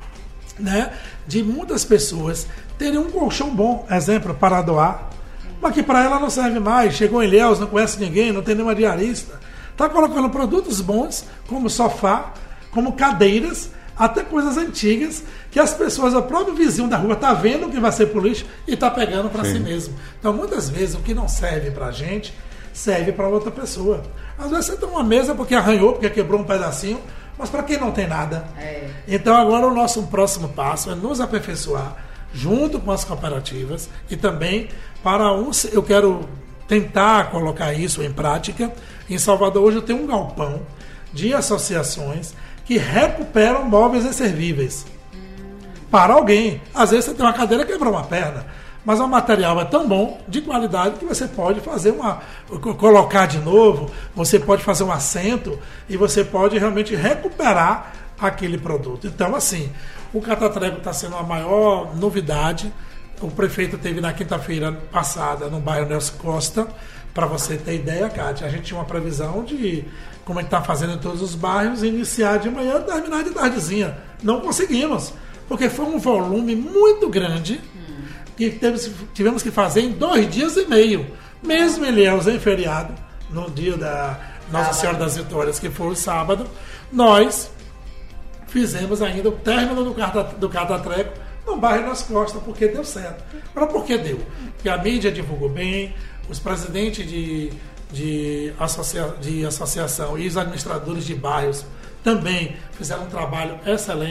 né, de muitas pessoas terem um colchão bom, exemplo, para doar, mas que para ela não serve mais, chegou em Ilhéus, não conhece ninguém, não tem nenhuma diarista. Está colocando produtos bons, como sofá, como cadeiras, até coisas antigas, que as pessoas, o próprio vizinho da rua está vendo que vai ser pro lixo e está pegando para si mesmo. Então, muitas vezes, o que não serve para a gente, serve para outra pessoa. Às vezes você tem uma mesa porque arranhou, porque quebrou um pedacinho, mas para quem não tem nada. É. Então, agora o nosso próximo passo é nos aperfeiçoar, junto com as cooperativas, e também para um, eu quero tentar colocar isso em prática. Em Salvador hoje eu tenho um galpão de associações que recuperam móveis inservíveis hum. para alguém. Às vezes você tem uma cadeira que quebrou uma perna, mas o material é tão bom, de qualidade, que você pode fazer uma, colocar de novo, você pode fazer um assento e você pode realmente recuperar aquele produto. Então, assim, o Catatreco está sendo a maior novidade. O prefeito teve na quinta-feira passada no bairro Nelson Costa. Para você ter ideia, Kátia, a gente tinha uma previsão de, como a gente está fazendo em todos os bairros, iniciar de manhã e terminar de tardezinha. Não conseguimos, porque foi um volume muito grande que temos, tivemos que fazer em dois dias e meio. Mesmo em Ilhéus, em feriado, no dia da Nossa Senhora das Vitórias, que foi o sábado, nós fizemos ainda o término do, cata, do Catatreco no bairro das Costas, porque deu certo. Mas por que deu? Porque a mídia divulgou bem, os presidentes de, de, associa, de associação e os administradores de bairros também fizeram um trabalho excelente,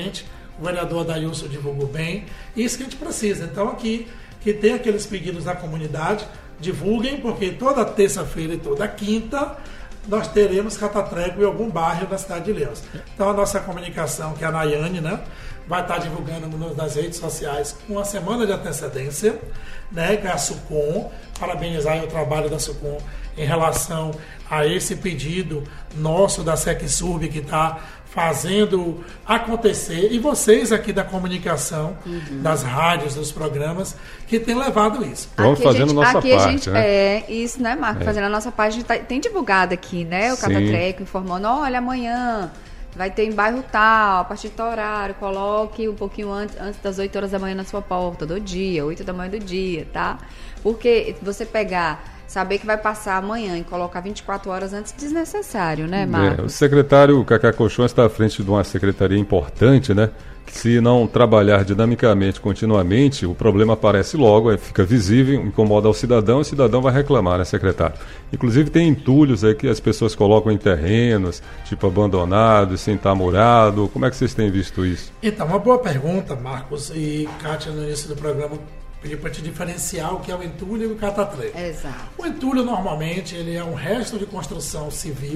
o vereador Adailson divulgou bem, isso que a gente precisa. Então aqui, que tem aqueles pedidos da comunidade, divulguem, porque toda terça-feira e toda quinta nós teremos catatreco em algum bairro da cidade de Ilhéus. Então a nossa comunicação, que é a Nayane, né, vai estar divulgando nas redes sociais com uma semana de antecedência, né, que é a SUCOM, parabenizar o trabalho da SUCOM em relação a esse pedido nosso da SecSurb, que está fazendo acontecer, e vocês aqui da comunicação, uhum. das rádios, dos programas, que têm levado isso. Vamos aqui fazendo gente, nossa aqui parte, a gente, né? É, isso, né, Marco? É. Fazendo a nossa parte, a gente tá, tem divulgado aqui, né, o Catatreco, informando, olha, amanhã vai ter em bairro tal, a partir do horário, coloque um pouquinho antes, antes das oito horas da manhã na sua porta do dia, oito da manhã do dia, tá? Porque você pegar, saber que vai passar amanhã e colocar vinte e quatro horas antes, desnecessário, né, Marcos? É, o secretário Cacá Colchão está à frente de uma secretaria importante, né? Que se não trabalhar dinamicamente, continuamente, o problema aparece logo, fica visível, incomoda o cidadão, e o cidadão vai reclamar, né, secretário? Inclusive tem entulhos aí que as pessoas colocam em terrenos, tipo abandonados, sem estar murado. Como é que vocês têm visto isso? Então, uma boa pergunta, Marcos, e Kátia, no início do programa, pedi para te diferenciar o que é o entulho e o catatreco. Exato. O entulho, normalmente, ele é um resto de construção civil,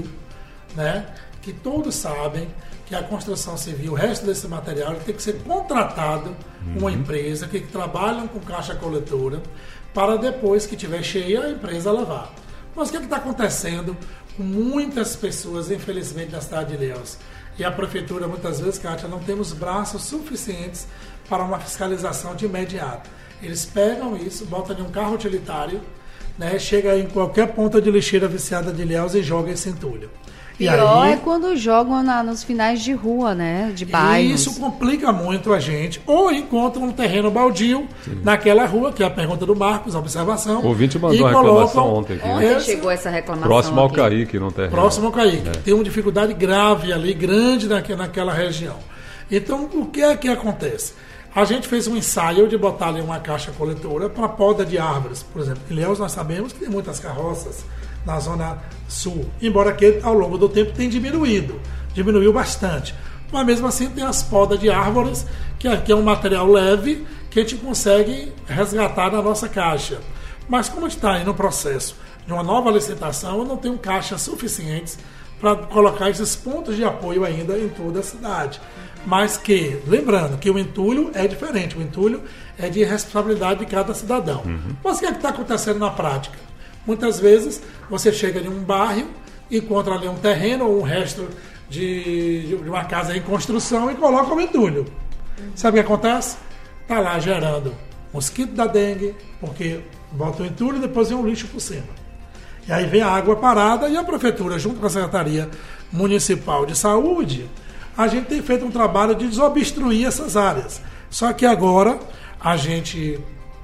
né? Que todos sabem que a construção civil, o resto desse material, ele tem que ser contratado uhum. uma empresa que trabalha com caixa coletora para depois que estiver cheia, a empresa levar. Mas o que está acontecendo com muitas pessoas, infelizmente, na cidade de Ilhéus? E a prefeitura, muitas vezes, Kátia, não temos braços suficientes para uma fiscalização de imediato. Eles pegam isso, botam em um carro utilitário, né, chega em qualquer ponta de lixeira viciada de Ilhéus e joga esse entulho. Pior aí, é quando jogam na, nos finais de rua, né? De bairros. Isso complica muito a gente. Ou encontram um terreno baldio Sim. naquela rua, que é a pergunta do Marcos, a observação. O ouvinte mandou uma reclamação ontem aqui. Ontem essa, chegou essa reclamação. Próximo ao aqui. Caique, não tem. Próximo ao Caique. É. Tem uma dificuldade grave ali, grande naquela, naquela região. Então, o que é que acontece? A gente fez um ensaio de botar ali uma caixa coletora para poda de árvores. Por exemplo, em Ilhéus nós sabemos que tem muitas carroças na zona sul, embora que ao longo do tempo tem diminuído, diminuiu bastante. Mas mesmo assim tem as podas de árvores, que é, que é um material leve que a gente consegue resgatar na nossa caixa. Mas como a gente está aí no processo de uma nova licitação, eu não tenho caixas suficientes para colocar esses pontos de apoio ainda em toda a cidade. Mas que, lembrando que o entulho é diferente, o entulho é de responsabilidade de cada cidadão. Uhum. Mas o que é que está acontecendo na prática? Muitas vezes você chega em um bairro, encontra ali um terreno ou um resto de, de uma casa em construção e coloca o entulho. Sabe o que acontece? Está lá gerando mosquito da dengue, porque bota o entulho e depois vem um lixo por cima. E aí vem a água parada e a prefeitura, junto com a Secretaria Municipal de Saúde, a gente tem feito um trabalho de desobstruir essas áreas. Só que agora a gente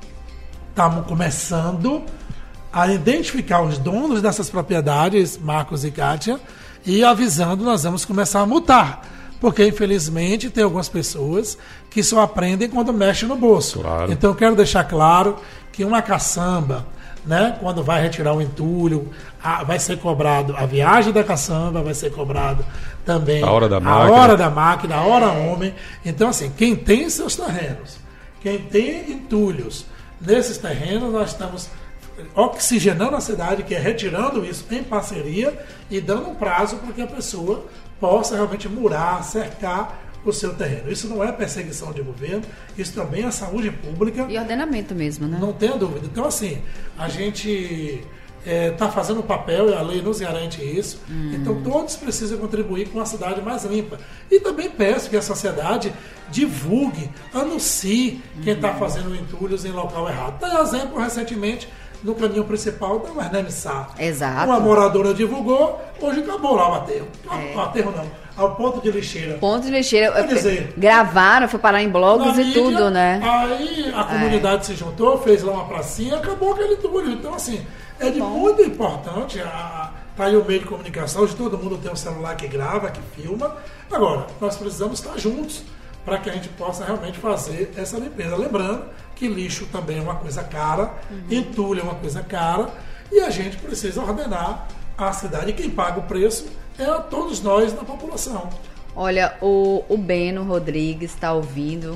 está começando a identificar os donos dessas propriedades, Marcos e Kátia, e avisando, nós vamos começar a multar. Porque, infelizmente, tem algumas pessoas que só aprendem quando mexem no bolso. Claro. Então, eu quero deixar claro que uma caçamba, né, quando vai retirar o entulho, a, vai ser cobrado a viagem da caçamba, vai ser cobrado também a hora da a máquina, hora da máquina, a hora homem. Então, assim, quem tem seus terrenos, quem tem entulhos nesses terrenos, nós estamos oxigenando a cidade, que é retirando isso em parceria e dando um prazo para que a pessoa possa realmente murar, cercar o seu terreno. Isso não é perseguição de governo, isso também é saúde pública. E ordenamento mesmo, né? Não tenha dúvida. Então, assim, a gente está é, fazendo o papel e a lei nos garante isso. Hum. Então, todos precisam contribuir com uma cidade mais limpa. E também peço que a sociedade divulgue, anuncie hum. quem está fazendo entulhos em local errado. Tem exemplo recentemente no caminho principal da Marneme Sá. Exato. Uma moradora divulgou, hoje acabou lá o aterro. É. O aterro não, ao ponto de lixeira. Ponto de lixeira. Quer dizer, gravaram, foi parar em blogs e mídia, tudo, né? Aí a comunidade é. se juntou, fez lá uma pracinha, acabou aquele entulho. Então, assim, é de Bom. muito importante. A, tá aí o meio de comunicação, hoje todo mundo tem um celular que grava, que filma. Agora, nós precisamos estar juntos para que a gente possa realmente fazer essa limpeza. Lembrando que lixo também é uma coisa cara, uhum. entulho é uma coisa cara, e a gente precisa ordenar a cidade. E quem paga o preço é a todos nós da população. Olha, o, o Beno Rodrigues está ouvindo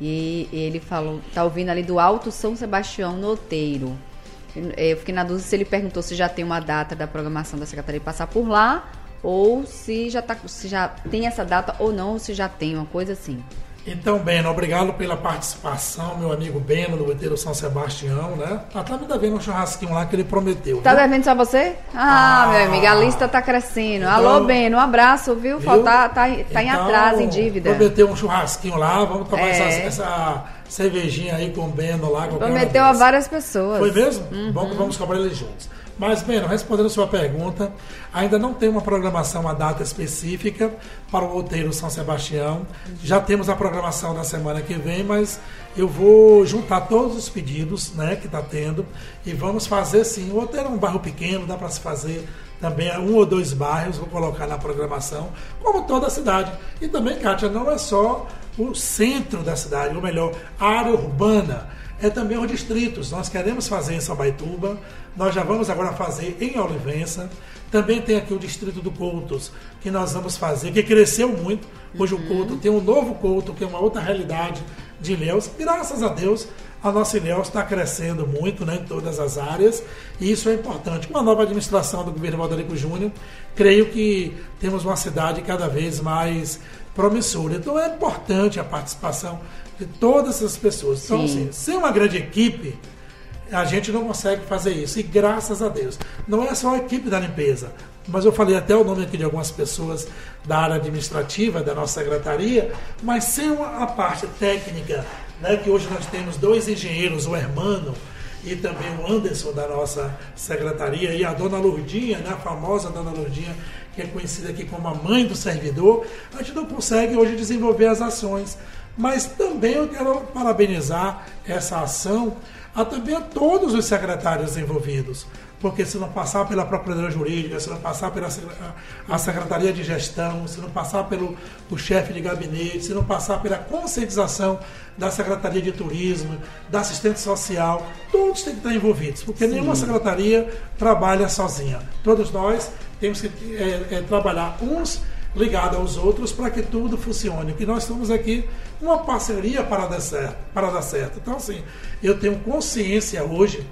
e ele falou, está ouvindo ali do Alto São Sebastião no Outeiro. Eu fiquei na dúvida se ele perguntou se já tem uma data da programação da Secretaria passar por lá ou se já, tá, se já tem essa data ou não, ou se já tem uma coisa assim. Então, Beno, obrigado pela participação, meu amigo Beno, do Outeiro São Sebastião, né? Tá, tá me devendo um churrasquinho lá que ele prometeu. Tá viu? devendo só você? Ah, ah, meu amigo, a lista tá crescendo. Então, alô, Beno, um abraço, viu? viu? Falta, tá, tá então, em atraso, em dívida. Prometeu um churrasquinho lá, vamos tomar é. essa, essa cervejinha aí com o Beno lá. Prometeu a várias pessoas. Foi mesmo? Uhum. Bom que vamos cobrar eles juntos. Mas, Beno, respondendo a sua pergunta, ainda não tem uma programação, uma data específica para o Outeiro São Sebastião. Já temos a programação da semana que vem, mas eu vou juntar todos os pedidos, né, que está tendo e vamos fazer sim. O Outeiro é um bairro pequeno, dá para se fazer também um ou dois bairros, vou colocar na programação, como toda a cidade. E também, Kátia, não é só o centro da cidade, ou melhor, a área urbana. É também os distritos. Nós queremos fazer em Salbaituba, nós já vamos agora fazer em Olivença. Também tem aqui o distrito do Coutos, que nós vamos fazer, que cresceu muito. Hoje uhum. o Couto tem um novo Couto, que é uma outra realidade de Ilhéus. Graças a Deus, a nossa Ilhéus está crescendo muito, né, em todas as áreas, e isso é importante. Com a nova administração do governo Valderico Júnior, creio que temos uma cidade cada vez mais promissora. Então é importante a participação de todas as pessoas. Então, assim, sem uma grande equipe, a gente não consegue fazer isso. E graças a Deus. Não é só a equipe da limpeza, mas eu falei até o nome aqui de algumas pessoas da área administrativa, da nossa secretaria, mas sem uma, a parte técnica, né, que hoje nós temos dois engenheiros, o Hermano e também o Anderson da nossa secretaria, e a dona Lourdinha, né, a famosa dona Lourdinha, que é conhecida aqui como a mãe do servidor, a gente não consegue hoje desenvolver as ações. Mas também eu quero parabenizar essa ação a também a todos os secretários envolvidos, porque se não passar pela Procuradoria Jurídica, se não passar pela a Secretaria de Gestão, se não passar pelo o chefe de gabinete, se não passar pela conscientização da Secretaria de Turismo, da assistente social, todos têm que estar envolvidos, porque Sim. nenhuma secretaria trabalha sozinha. Todos nós temos que é, é, trabalhar uns ligados aos outros para que tudo funcione, que nós estamos aqui uma parceria para dar certo, para dar certo. Então, assim, eu tenho consciência hoje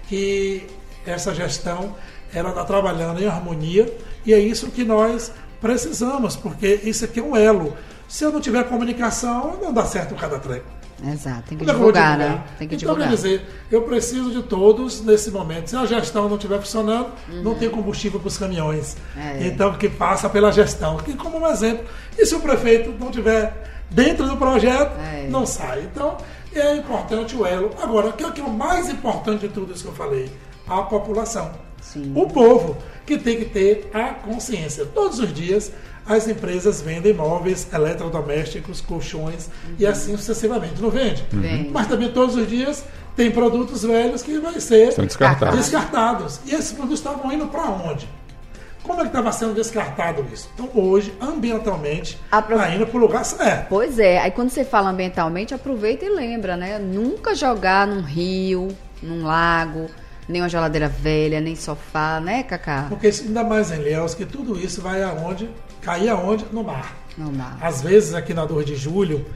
que essa gestão ela está trabalhando em harmonia e é isso que nós precisamos, porque isso aqui é um elo. Se eu não tiver comunicação, não dá certo cada treco. Exato, tem que divulgar, né? Tem que então, divulgar. Quer dizer, eu preciso de todos nesse momento. Se a gestão não estiver funcionando, uhum. não tem combustível para os caminhões. É. Então, que passa pela gestão. Aqui como um exemplo. E se o prefeito não estiver dentro do projeto, é. não sai. Então, é importante o elo. Agora, o que é o mais importante de tudo isso que eu falei? A população. Sim. O povo, que tem que ter a consciência. Todos os dias, as empresas vendem móveis, eletrodomésticos, colchões uhum. e assim sucessivamente. Não vende? Uhum. Mas também todos os dias tem produtos velhos que vão ser São descartados. descartados. E esses produtos estavam indo para onde? Como é que estava sendo descartado isso? Então, hoje, ambientalmente, está Apro... indo para o lugar certo. Pois é. Aí, quando você fala ambientalmente, aproveita e lembra, né? Nunca jogar num rio, num lago, nem uma geladeira velha, nem sofá, né, Cacá? Porque ainda mais em Ilhéus, que tudo isso vai aonde? Cair aonde? No mar. No mar. Às vezes, aqui na dois de julho,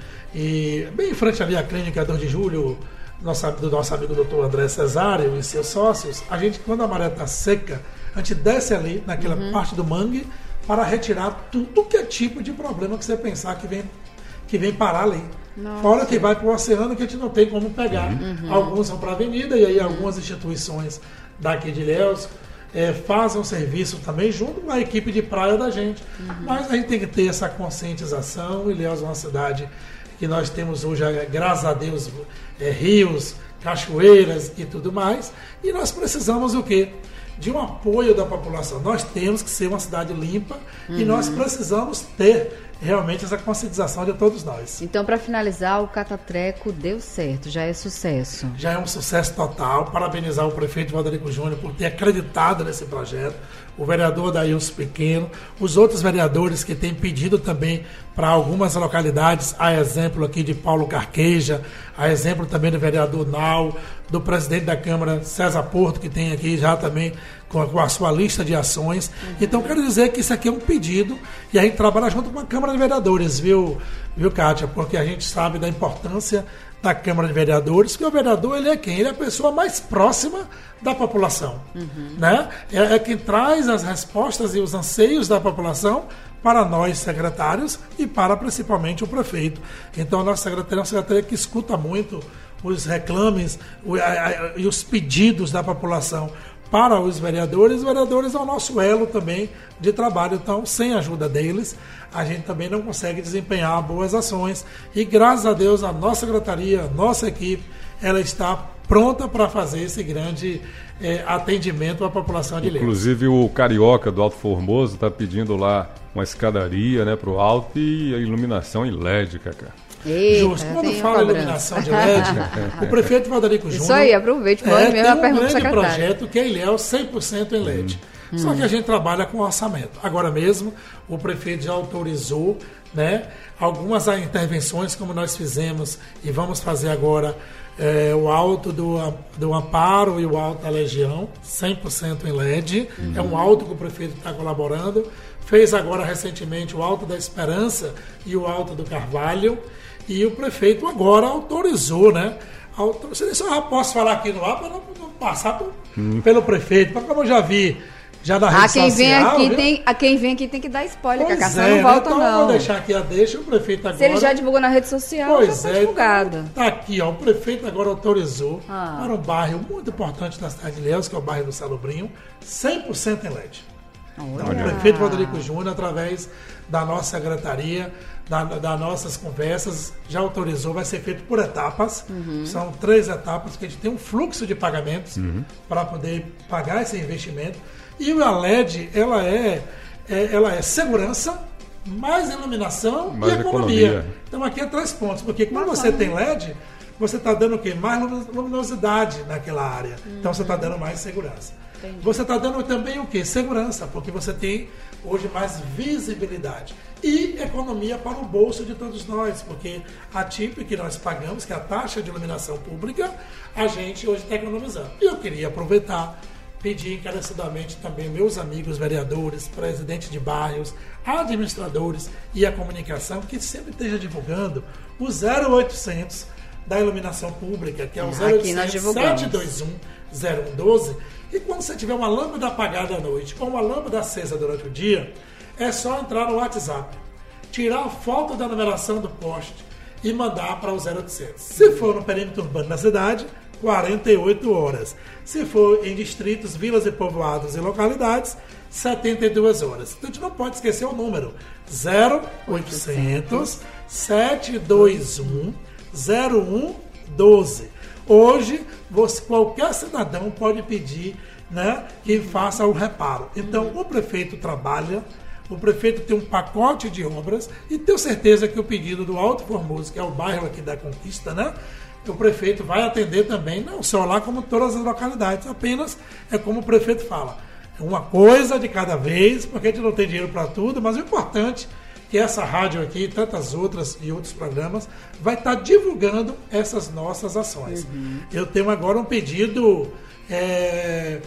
e bem em frente ali à clínica dois de julho, nosso, do nosso amigo doutor André Cesário e seus sócios, a gente, quando a maré está seca, a gente desce ali naquela uhum. parte do mangue para retirar tudo que é tipo de problema que você pensar que vem, que vem parar ali. Nossa. Fora que vai para o oceano que a gente não tem como pegar. Uhum. Alguns vão para a avenida e aí algumas instituições daqui de Ilhéus é, fazem um serviço também junto com a equipe de praia da gente. Uhum. Mas a gente tem que ter essa conscientização. Ilhéus é uma cidade que nós temos hoje, graças a Deus, é, rios, cachoeiras e tudo mais. E nós precisamos o quê? De um apoio da população. Nós temos que ser uma cidade limpa uhum. e nós precisamos ter realmente essa conscientização de todos nós. Então, para finalizar, o Catatreco deu certo, já é sucesso. Já é um sucesso total. Parabenizar o prefeito Valderico Júnior por ter acreditado nesse projeto, o vereador Daílson Pequeno, os outros vereadores que têm pedido também para algumas localidades, a exemplo aqui de Paulo Carqueja, a exemplo também do vereador Nau, do presidente da Câmara, César Porto, que tem aqui já também com a, com a sua lista de ações. Uhum. Então, quero dizer que isso aqui é um pedido e a gente trabalha junto com a Câmara de Vereadores, viu, viu, Kátia? Porque a gente sabe da importância da Câmara de Vereadores, que o vereador, ele é quem? Ele é a pessoa mais próxima da população. Uhum. Né? É, é quem traz as respostas e os anseios da população para nós, secretários, e para principalmente o prefeito. Então, a nossa secretaria é uma secretaria que escuta muito os reclames e os pedidos da população para os vereadores. Os vereadores é o nosso elo também de trabalho. Então, sem a ajuda deles, a gente também não consegue desempenhar boas ações. E, graças a Deus, a nossa secretaria, a nossa equipe, ela está pronta para fazer esse grande eh, atendimento à população de Ilhéus. Inclusive, o Carioca do Alto Formoso está pedindo lá uma escadaria, né, para o alto e a iluminação em L E D, Cacá. Eita, Justo. Quando fala em iluminação de L E D, o prefeito Valdarico Júnior... Isso aí, aproveite, pode é, mesmo a pergunta do tem um grande secretário. projeto que é Ilhéus cem por cento em L E D. Hum. Só que a gente trabalha com orçamento. Agora mesmo, o prefeito já autorizou, né, algumas intervenções, como nós fizemos e vamos fazer agora, é, o alto do, do Amparo e o alto da Legião, cem por cento em L E D. Uhum. É um alto que o prefeito está colaborando. Fez agora recentemente o alto da Esperança e o alto do Carvalho. E o prefeito agora autorizou, né? Autor... Se eu já posso falar aqui no ar para não, não passar por, hum. pelo prefeito, porque como eu já vi, já na rede a quem social... Vem aqui tem, a quem vem aqui tem que dar spoiler, pois Cacá, é, não volta então não. Eu vou deixar aqui a deixa, o prefeito agora... Se ele já divulgou na rede social, pois já está é, divulgado. Está aqui, ó, o prefeito agora autorizou ah. para um bairro muito importante da cidade de Ilhéus, que é o bairro do Salobrinho, cem por cento em L E D. Então, o prefeito Valdarico Júnior, através da nossa secretaria, da, das nossas conversas, já autorizou, vai ser feito por etapas. Uhum. São três etapas, que a gente tem um fluxo de pagamentos uhum. para poder pagar esse investimento. E a L E D, ela é, é, ela é segurança, mais iluminação mais e economia. economia. Então aqui é três pontos, porque quando Mas, você tem L E D, você está dando o quê? Mais luminosidade naquela área. Uhum. Então você está dando mais segurança. Entendi. Você está dando também o quê? Segurança, porque você tem hoje mais visibilidade. E economia para o bolso de todos nós, porque a T I P que nós pagamos, que é a taxa de iluminação pública, a gente hoje está economizando. E eu queria aproveitar, pedir encarecidamente também meus amigos vereadores, presidentes de bairros, administradores e a comunicação, que sempre esteja divulgando o zero oitocentos da iluminação pública, que é o zero oitocentos, sete dois um, zero um um doze. E quando você tiver uma lâmpada apagada à noite ou uma lâmpada acesa durante o dia, é só entrar no WhatsApp, tirar a foto da numeração do poste e mandar para o zero oitocentos. Se for no perímetro urbano da cidade, quarenta e oito horas. Se for em distritos, vilas e povoados e localidades, setenta e duas horas. Então a gente não pode esquecer o número zero oitocentos, sete dois um, zero um um doze. Hoje, você, qualquer cidadão pode pedir, né, que faça o reparo. Então, o prefeito trabalha, o prefeito tem um pacote de obras e tenho certeza que o pedido do Alto Formoso, que é o bairro aqui da Conquista, né, o prefeito vai atender também, não só lá, como todas as localidades. Apenas é como o prefeito fala, é uma coisa de cada vez, porque a gente não tem dinheiro para tudo, mas o importante que essa rádio aqui, e tantas outras e outros programas, vai estar divulgando essas nossas ações. Uhum. Eu tenho agora um pedido é,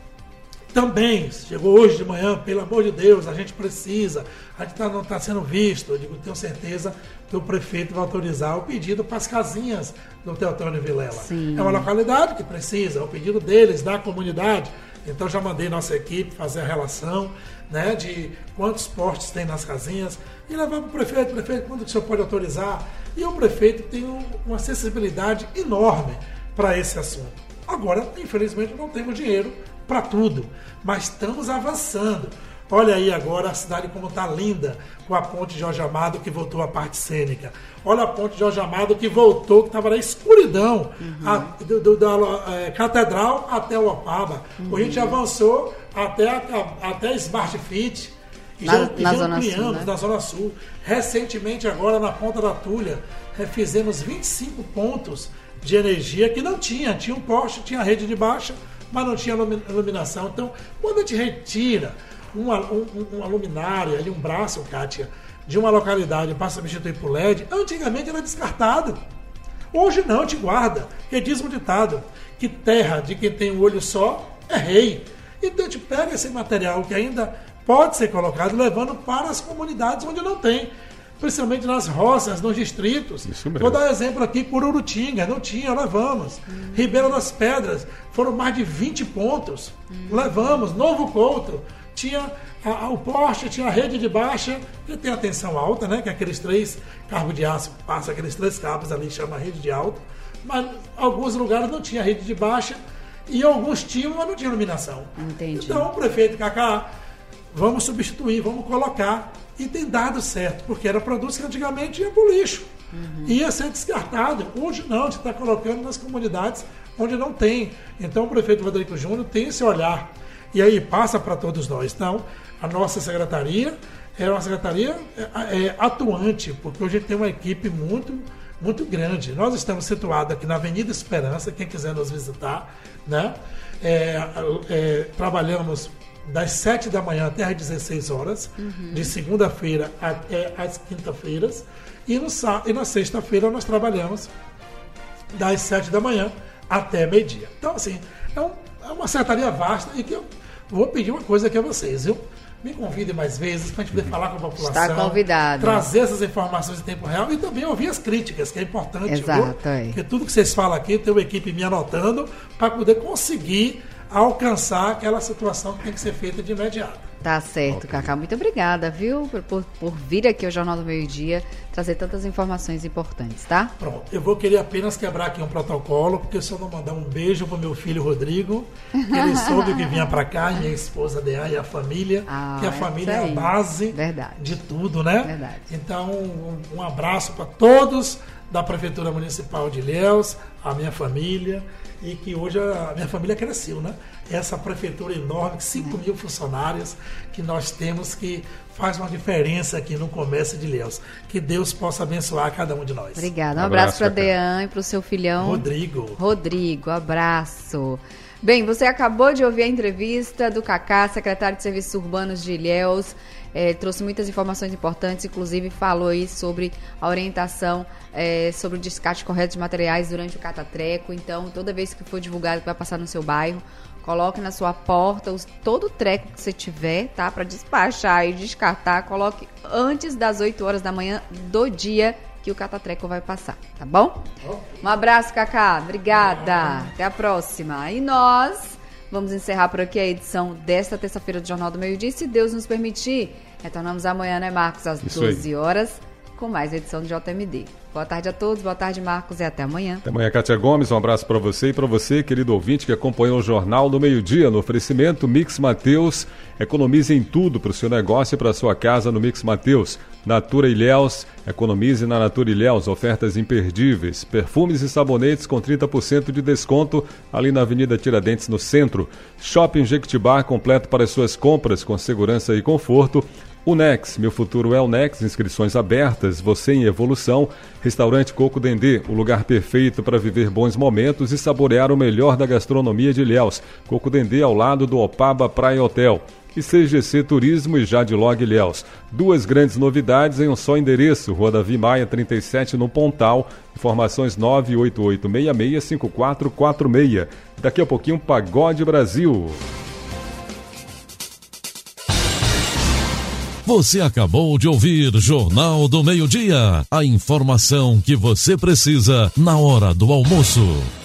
também, chegou hoje de manhã, pelo amor de Deus, a gente precisa, a gente tá, não está sendo visto, eu digo, tenho certeza que o prefeito vai autorizar o pedido para as casinhas do Teotônio Vilela. Sim. É uma localidade que precisa, é o pedido deles, da comunidade. Então já mandei nossa equipe fazer a relação, né, de quantos postes tem nas casinhas e levar para o prefeito, prefeito, quando que o senhor pode autorizar? E o prefeito tem um, uma sensibilidade enorme para esse assunto. Agora, infelizmente, não temos dinheiro para tudo, mas estamos avançando. Olha aí agora a cidade como está linda, com a ponte Jorge Amado que voltou à parte cênica. Olha a ponte Jorge Amado que voltou, que estava na escuridão, uhum. a, do, do, da é, Catedral até o Opaba. Uhum. A gente avançou até a, até a Smart Fit. E na, já, e na já Zona ampliamos Sul, né? na Zona Sul. Recentemente, agora na Ponta da Tulha, fizemos vinte e cinco pontos de energia que não tinha. Tinha um poste, tinha rede de baixa, mas não tinha iluminação. Então, quando a gente retira uma, um, uma luminária, ali, um braço, Kátia, de uma localidade para substituir por L E D, antigamente era descartado. Hoje não, te guarda. Porque diz um ditado, que terra de quem tem um olho só é rei. Então a gente pega esse material que ainda pode ser colocado, levando para as comunidades onde não tem. Principalmente nas roças, nos distritos. Vou dar um exemplo aqui, Cururutinga, não tinha, levamos. Hum. Ribeira das Pedras, foram mais de vinte pontos, hum. levamos. Novo Couto, tinha a, a, o poste, tinha a rede de baixa, que tem a tensão alta, né? Que é aqueles três cabos de aço, passa aqueles três cabos ali, chama rede de alta. Mas alguns lugares não tinha rede de baixa, e alguns tinham, mas não tinha iluminação. Entendi. Então o prefeito Cacá, vamos substituir, vamos colocar. E tem dado certo, porque era produto que antigamente ia para o lixo. Uhum. Ia ser descartado. Hoje não, a gente está colocando nas comunidades onde não tem. Então o prefeito Rodrigo Júnior tem esse olhar. E aí passa para todos nós. Então, a nossa secretaria é uma secretaria é, é, atuante, porque hoje a gente tem uma equipe muito, muito grande. Nós estamos situados aqui na Avenida Esperança, quem quiser nos visitar, né? É, é, trabalhamos das sete da manhã até às dezesseis horas, uhum. de segunda-feira até às quinta-feiras, e, no, e na sexta-feira nós trabalhamos das sete da manhã até meio-dia. Então, assim, é, um, é uma secretaria vasta e que eu vou pedir uma coisa aqui a vocês, viu? Me convidem mais vezes para a gente poder falar com a população. Está convidado. Trazer essas informações em tempo real e também ouvir as críticas, que é importante. Exato, é. Porque tudo que vocês falam aqui, tem uma equipe me anotando para poder conseguir alcançar aquela situação que tem que ser feita de imediato. Tá certo, okay. Cacá. Muito obrigada, viu, por, por, por vir aqui ao Jornal do Meio Dia, trazer tantas informações importantes, tá? Pronto. Eu vou querer apenas quebrar aqui um protocolo, porque se eu não mandar um beijo pro meu filho Rodrigo, que ele soube que vinha para cá, e minha esposa Dea e a família, ah, que a família é a base Verdade. de tudo, né? Verdade. Então, um, um abraço para todos da Prefeitura Municipal de Ilhéus, a minha família, e que hoje a minha família cresceu, né? Essa prefeitura enorme, cinco mil funcionários que nós temos, que faz uma diferença aqui no comércio de Ilhéus. Que Deus possa abençoar cada um de nós. Obrigada. Um, um abraço, abraço para Dean e para o seu filhão Rodrigo. Rodrigo, abraço. Bem, você acabou de ouvir a entrevista do Cacá, secretário de Serviços Urbanos de Ilhéus. É, trouxe muitas informações importantes, inclusive falou aí sobre a orientação é, sobre o descarte correto de materiais durante o catatreco. Então, toda vez que for divulgado que vai passar no seu bairro, coloque na sua porta os, todo o treco que você tiver, tá? Para despachar e descartar, coloque antes das oito horas da manhã do dia que o catatreco vai passar, tá bom? Um abraço, Cacá. Obrigada. Até a próxima. E nós vamos encerrar por aqui a edição desta terça-feira do Jornal do Meio Dia. Se Deus nos permitir, retornamos amanhã, né, Marcos? Às Isso doze aí. horas, com mais edição do J M D. Boa tarde a todos, boa tarde, Marcos, e até amanhã. Até amanhã, Kátia Gomes. Um abraço para você e para você, querido ouvinte, que acompanhou o Jornal do Meio Dia no oferecimento Mix Mateus. Economize em tudo para o seu negócio e para a sua casa no Mix Mateus. Natura Ilhéus, economize na Natura Ilhéus, ofertas imperdíveis. Perfumes e sabonetes com trinta por cento de desconto ali na Avenida Tiradentes, no centro. Shopping Jequitibá, completo para as suas compras com segurança e conforto. Unex, meu futuro é Unex, inscrições abertas, você em evolução. Restaurante Coco Dendê, o lugar perfeito para viver bons momentos e saborear o melhor da gastronomia de Ilhéus. Coco Dendê ao lado do Opaba Praia Hotel. E C G C Turismo e Jadlog Ilhéus. Duas grandes novidades em um só endereço, Rua Davi Maia, trinta e sete, no Pontal. Informações nove oito oito seis seis cinco quatro quatro seis. Daqui a pouquinho, Pagode Brasil. Você acabou de ouvir Jornal do Meio Dia. A informação que você precisa na hora do almoço.